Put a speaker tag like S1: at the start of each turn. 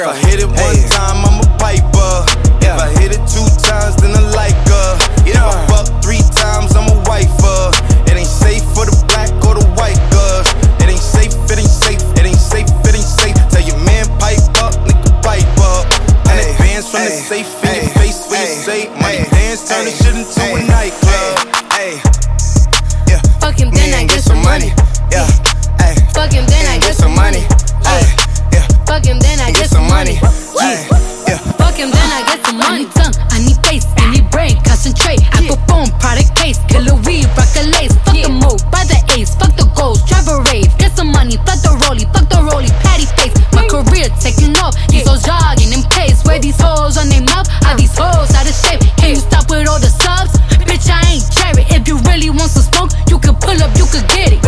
S1: If I hit it one time, I'm a piper. If I hit it 2 times, then I like her. If I fuck 3 times, I'm a wifer. It ain't safe for the black or the white girl. It ain't safe, it ain't safe, it ain't safe, it ain't safe. Tell your man pipe up, nigga pipe up. And advance from the safe in your face when you say money dance, turn the shit into a